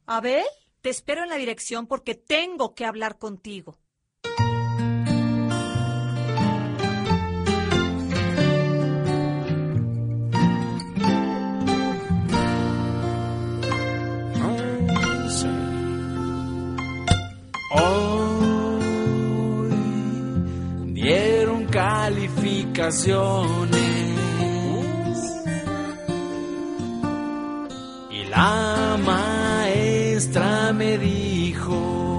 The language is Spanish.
Abel, te espero en la dirección porque tengo que hablar contigo. Hoy dieron calificaciones y la maestra me dijo: